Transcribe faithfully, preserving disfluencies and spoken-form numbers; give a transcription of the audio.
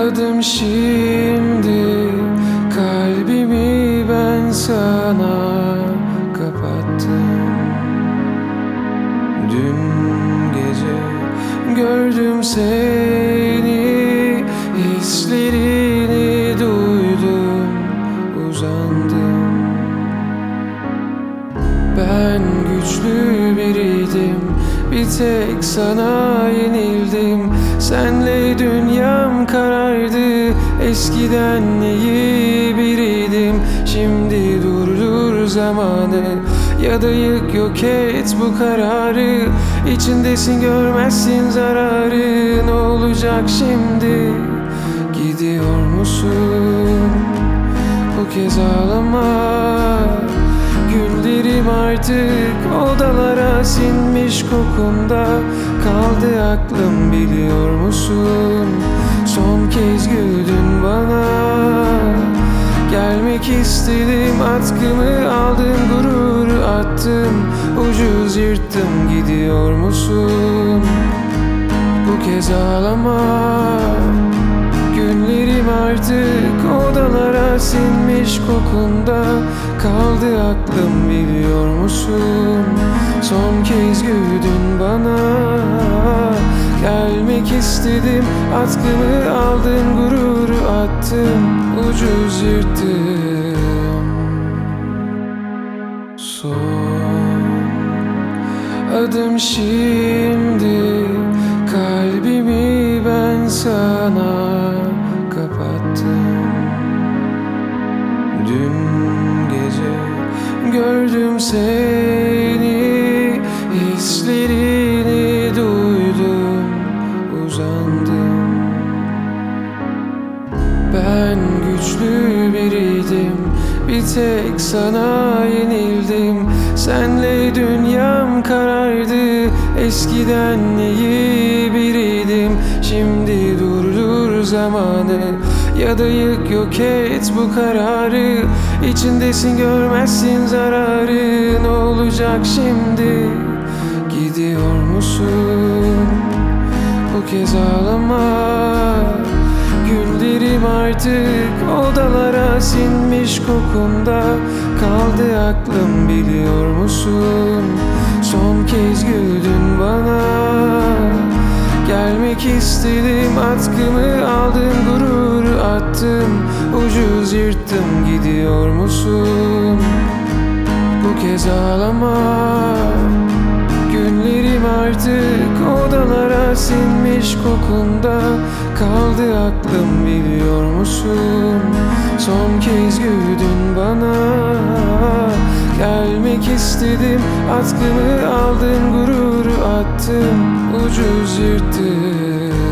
Adım şimdi, kalbimi ben sana kapattım. Dün gece gördüm seni, hislerini duydum, uzandım. Ben güçlü biriydim, bir tek sana yenildim. Senle dünyam karardı, eskiden iyi biriydim. Şimdi durdur zamanı, ya da yık yok et bu kararı. İçindesin, görmezsin zararı. Ne olacak şimdi? Gidiyor musun? Bu kez ağlama. Günlerim artık odalara sinmiş kokunda. Kaldı aklım, biliyor musun? Son kez güldün bana. Gelmek istedim, atkımı aldın, gururu attım, ucuz yırttım. Gidiyor musun? Bu kez ağlama. Günlerim artık odalara sinmiş kokunda. Kaldı aklım, biliyor musun? Son kez güldün bana. Gelmek istedim, atkımı aldın, gururu attım, ucuz yırttım. Son adım şimdi, kalbimi ben sana kapattım. Dün gece gördüm seni, hislerini duydum, uzandım. Ben güçlü biriydim, bir tek sana yenildim. Senle dünyam karardı, eskiden iyi biriydim. Şimdi durdur zamanı, ya da yık yok et bu kararı. İçindesin, görmezsin zararı. Ne olacak şimdi? Gidiyor musun? Bu kez ağlama. Günlerim artık odalara sinmiş kokunda. Kaldı aklım, biliyor musun? Son kez güldün bana. Gelmek istedim, atkımı aldın, gururu attım, ucuz yırttım. Gidiyor musun? Bu kez ağlama. Günlerim artık odalara sinmiş kokunda. Kaldı aklım, biliyor musun? Son kez güldün bana. Gelmek istedim, atkımı aldın, gururu attım, ucuz yırttım.